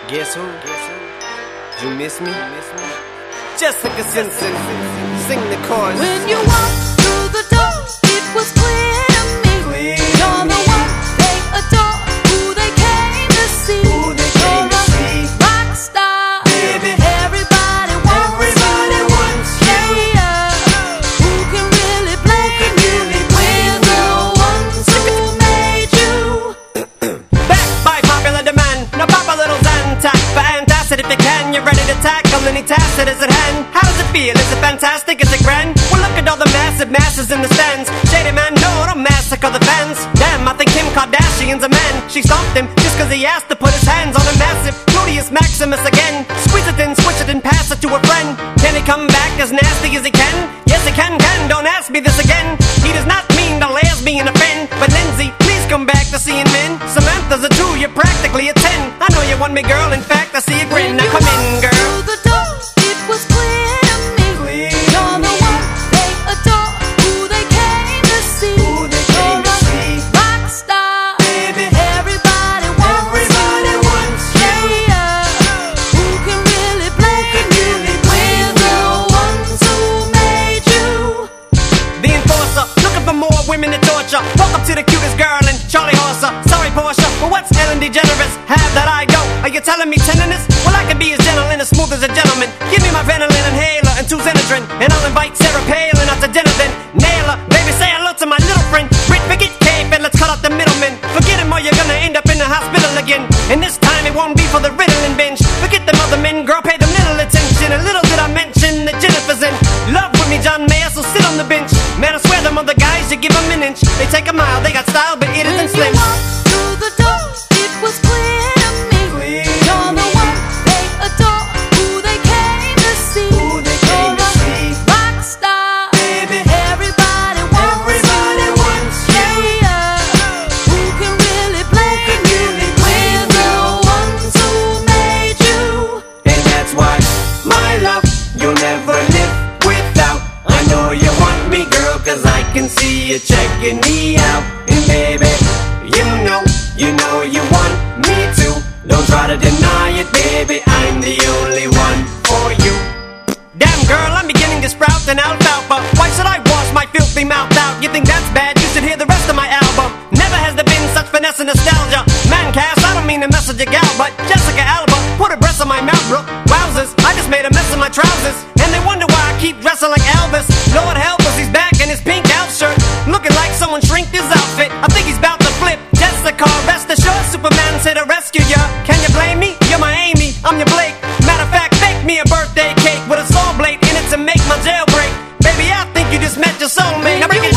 Guess who? You miss me? Jessica Simpson, sing the chorus. When you walked through the door, it was clear to me. You're the one they adore, who they came to see. You're a rock star, baby. Everybody wants you. Yeah. Who can really blame you? We're the ones who made you. Back by popular demand, now pop a little Zantac for antacid if you can. You're ready to tackle any task that is at hand. How does it feel? Is it fantastic? Is it grand? Well, look at all the massive masses in the stands. Shady man, no, don't massacre the fans. Damn, I think Kim Kardashian's a man. She stomped him just cause he asked to put his hands on a massive Gluteus Maximus again. Squeeze it in, switch it and pass it to a friend. Can he come back as nasty as he can? Yes, he can, don't ask me this again. He does not mean to lesbian offend. But Lindsay, please come back to seeing men. Samantha's a 2, you're practically a 10. I know you want me, girl, in fact, I see a grin. Now come in, girl. Through the door, it was clear to me. You're the one they adore, who they came to see. You're a rock star, baby. Everybody wants you. Yeah. Who can really blame you? We're the ones who made you. The enforcer, looking for more women to torture. Walk up to the cutest girl and Charlie Horser. Sorry, Portia, but what's Ellen DeGeneres have that I don't? Are you telling me tenderness? Well, I can be as gentle and as smooth as a gentleman. Give me my Ventolin inhaler and 2 Xenadrin, and I'll invite Sarah Palin out to dinner then. Nail her, baby, say hello to my little friend. Brit, forget Cape and let's cut out the middleman. Forget him or you're gonna end up in the hospital again. And this time it won't be for the Ritalin binge. Forget them other men, girl, pay them little attention. A little did I mention that Jennifer's in love with me, John Mayer, so sit on the bench. Man, I swear them other guys, you give them an inch. They take a mile, they got style, but it isn't slim. When you walked through the door, it was clear to me. You're the one they adore, who they came to see. You're a rock star, baby. Everybody wants you. Yeah. Who can really blame you? We're the ones who made you. And that's why, my love, you'll never live without. I know you want me, girl, cause I can see you checking me out. And baby, you know you want me too. Don't try to deny it, baby, I'm the only one for you. Damn girl, I'm beginning to sprout an alfalfa. Why should I wash my filthy mouth out? You think that's bad? You should hear the rest of my album. Never has there been such finesse and nostalgia. Man, Cass, I don't mean to message a gal, but Jessica Alba put her breasts on my mouth, bro. Wowzers, I just made a mess of my trousers. And they wonder why I keep dressing like Elvis. Lord help us, he's back in his pink elf shirt, looking like someone shrinked his outfit. I think he's about to flip. Jessica, rest assured, Superman's here to rescue ya. Can you blame me? You're my Amy, I'm your Blake. Matter of fact, bake me a birthday cake with a saw blade in it to make my jailbreak. Baby, I think you just met your soulmate. Now break it